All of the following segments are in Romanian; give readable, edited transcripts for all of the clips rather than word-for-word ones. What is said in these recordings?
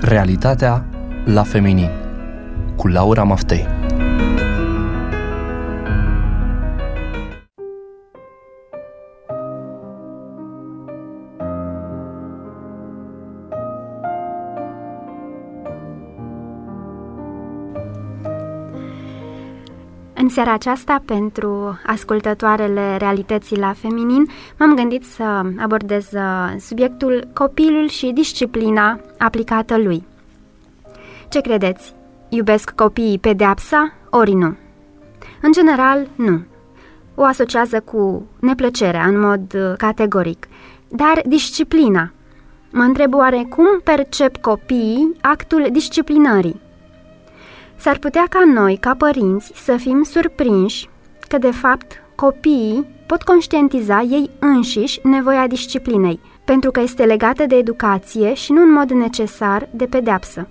Realitatea la feminin cu Laura Maftei. În seara aceasta, pentru ascultătoarele Realității la feminin, m-am gândit să abordez subiectul copilul și disciplina aplicată lui. Ce credeți? Iubesc copiii pedeapsa, ori nu? În general, nu. O asociază cu neplăcerea în mod categoric. Dar disciplina? Mă întreb oare cum percep copiii actul disciplinării? S-ar putea ca noi, ca părinți, să fim surprinși că, de fapt, copiii pot conștientiza ei înșiși nevoia disciplinei, pentru că este legată de educație și nu în mod necesar de pedeapsă.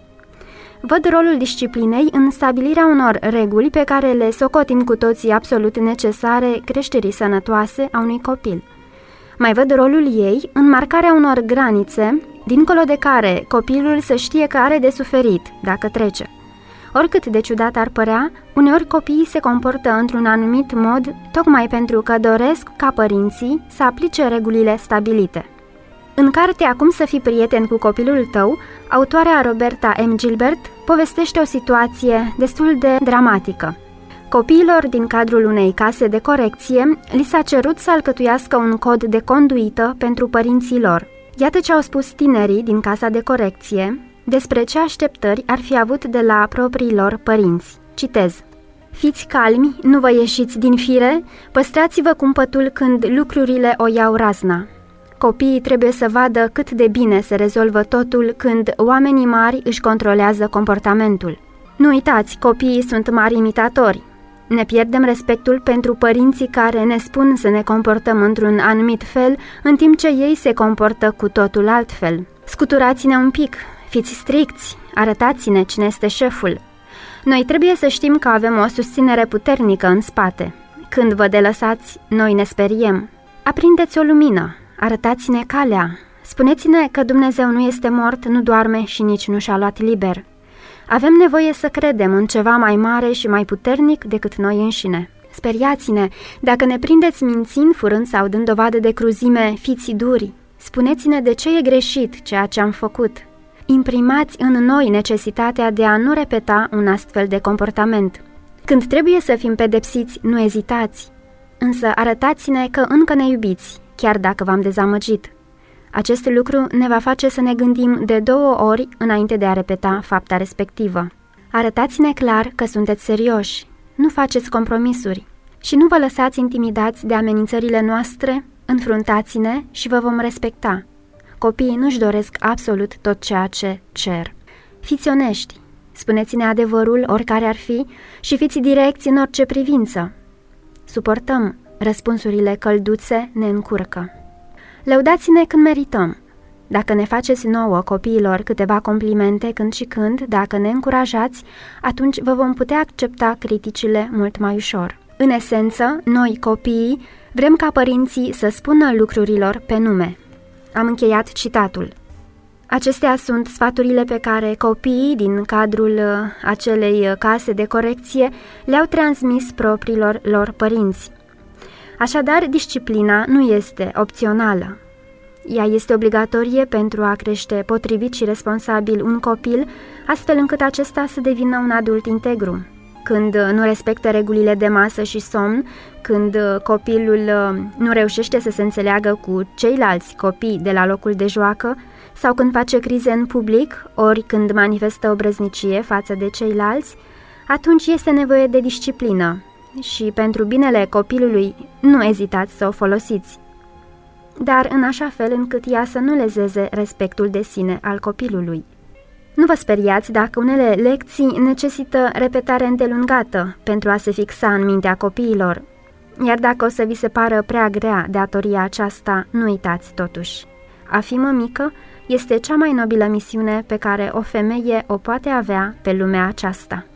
Văd rolul disciplinei în stabilirea unor reguli pe care le socotim cu toții absolut necesare creșterii sănătoase a unui copil. Mai văd rolul ei în marcarea unor granițe, dincolo de care copilul să știe că are de suferit dacă trece. Oricât de ciudat ar părea, uneori copiii se comportă într-un anumit mod tocmai pentru că doresc ca părinții să aplice regulile stabilite. În cartea Cum să fii prieten cu copilul tău, autoarea Roberta M. Gilbert povestește o situație destul de dramatică. Copiilor din cadrul unei case de corecție li s-a cerut să alcătuiască un cod de conduită pentru părinții lor. Iată ce au spus tinerii din casa de corecție despre ce așteptări ar fi avut de la proprii lor părinți. Citez: fiți calmi, nu vă ieșiți din fire, păstrați-vă cumpătul când lucrurile o iau razna. Copiii trebuie să vadă cât de bine se rezolvă totul când oamenii mari își controlează comportamentul. Nu uitați, copiii sunt mari imitatori. Ne pierdem respectul pentru părinții care ne spun să ne comportăm într-un anumit fel, în timp ce ei se comportă cu totul altfel. Scuturați-ne un pic, fiți stricți, arătați-ne cine este șeful. Noi trebuie să știm că avem o susținere puternică în spate. Când vă delăsați, noi ne speriem. Aprindeți o lumină, arătați-ne calea. Spuneți-ne că Dumnezeu nu este mort, nu doarme și nici nu și-a luat liber. Avem nevoie să credem în ceva mai mare și mai puternic decât noi înșine. Speriați-ne, dacă ne prindeți mințind, furând sau dând dovadă de cruzime, fiți duri. Spuneți-ne de ce e greșit ceea ce am făcut. Imprimați în noi necesitatea de a nu repeta un astfel de comportament. Când trebuie să fim pedepsiți, nu ezitați. Însă arătați-ne că încă ne iubiți, chiar dacă v-am dezamăgit. Acest lucru ne va face să ne gândim de 2 ori înainte de a repeta fapta respectivă. Arătați-ne clar că sunteți serioși, nu faceți compromisuri și nu vă lăsați intimidați de amenințările noastre, înfruntați-ne și vă vom respecta. Copiii nu-și doresc absolut tot ceea ce cer. Fiți onești, spuneți-ne adevărul oricare ar fi și fiți direcți în orice privință. Suportăm, răspunsurile călduțe ne încurcă. Lăudați-ne când merităm. Dacă ne faceți nouă copiilor câteva complimente când și când, dacă ne încurajați, atunci vă vom putea accepta criticile mult mai ușor. În esență, noi, copiii, vrem ca părinții să spună lucrurilor pe nume. Am încheiat citatul. Acestea sunt sfaturile pe care copiii din cadrul acelei case de corecție le-au transmis propriilor lor părinți. Așadar, disciplina nu este opțională. Ea este obligatorie pentru a crește potrivit și responsabil un copil, astfel încât acesta să devină un adult integru. Când nu respectă regulile de masă și somn, când copilul nu reușește să se înțeleagă cu ceilalți copii de la locul de joacă, sau când face crize în public, ori când manifestă obrăznicie față de ceilalți, atunci este nevoie de disciplină și pentru binele copilului nu ezitați să o folosiți, dar în așa fel încât ea să nu lezeze respectul de sine al copilului. Nu vă speriați dacă unele lecții necesită repetare îndelungată pentru a se fixa în mintea copiilor, iar dacă o să vi se pară prea grea datoria aceasta, nu uitați totuși. A fi mămică este cea mai nobilă misiune pe care o femeie o poate avea pe lumea aceasta.